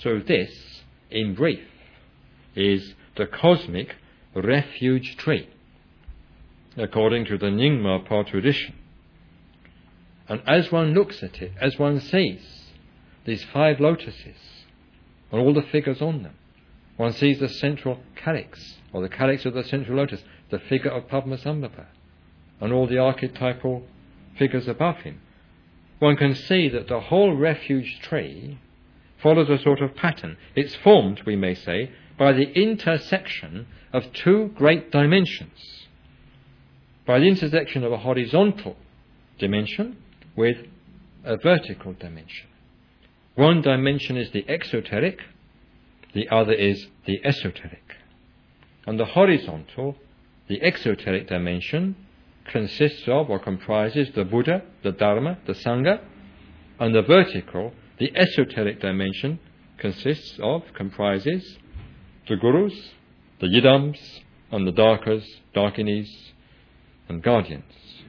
So this, in brief, is the cosmic refuge tree, according to the Nyingma Pa tradition. And as one looks at it, as one sees these 5 lotuses and all the figures on them, one sees the central calyx, or the calyx of the central lotus, the figure of Padmasambhava, and all the archetypal figures above him. One can see that the whole refuge tree follows a sort of pattern. It's formed, we may say, by the intersection of 2 great dimensions, by the intersection of a horizontal dimension with a vertical dimension. One dimension is the exoteric, the other is the esoteric. And the horizontal, the exoteric dimension, consists of or comprises the Buddha, the Dharma, the Sangha, and the vertical, the esoteric dimension, comprises the Gurus, the Yidams, and the Darkas, Darkinis, and Guardians.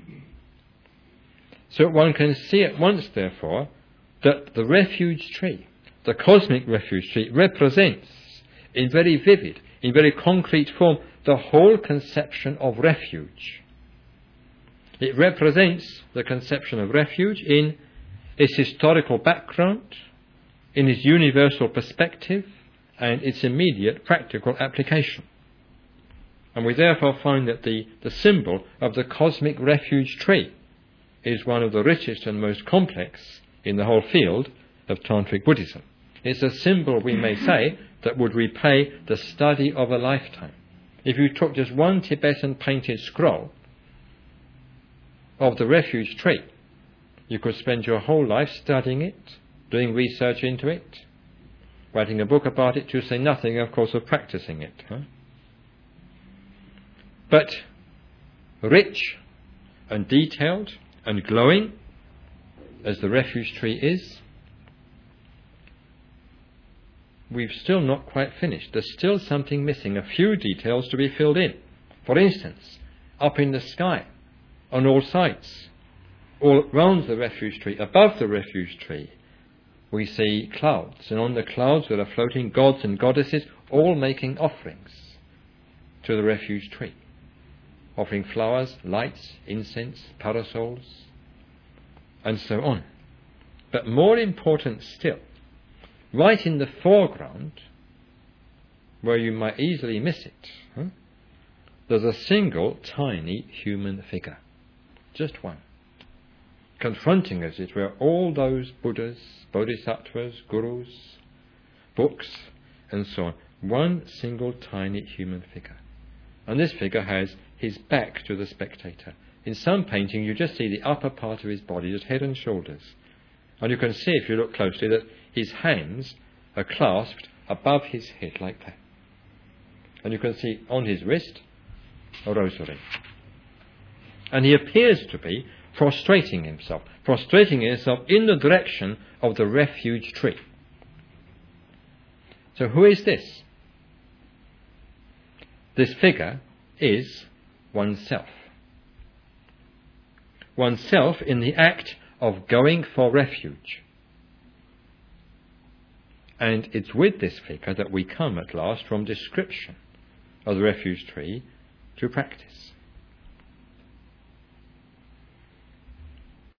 So one can see at once, therefore, that the refuge tree, the cosmic refuge tree, represents in very vivid, in very concrete form, the whole conception of refuge. It represents the conception of refuge in its historical background, in its universal perspective, and its immediate practical application. And we therefore find that the symbol of the cosmic refuge tree is one of the richest and most complex in the whole field of Tantric Buddhism. It's a symbol, we may say, that would repay the study of a lifetime. If you took just one Tibetan painted scroll of the refuge tree, you could spend your whole life studying it, doing research into it, writing a book about it, to say nothing, of course, of practicing it. But rich and detailed and glowing as the refuge tree is, we've still not quite finished. There's still something missing, a few details to be filled in. For instance, up in the sky, on all sides, all around the refuge tree, above the refuge tree, we see clouds, and on the clouds there are floating gods and goddesses, all making offerings to the refuge tree, offering flowers, lights, incense, parasols, and so on. But more important still, right in the foreground, where you might easily miss it, there's a single tiny human figure, just one, confronting, as it were, all those Buddhas, Bodhisattvas, Gurus, books, and so on. One single tiny human figure. And this figure has his back to the spectator. In some painting you just see the upper part of his body, just head and shoulders. And you can see, if you look closely, that his hands are clasped above his head like that. And you can see on his wrist a rosary. And he appears to be prostrating himself in the direction of the refuge tree. So who is this? This figure is oneself. Oneself in the act of going for refuge. And it's with this figure that we come at last from description of the refuge tree to practice.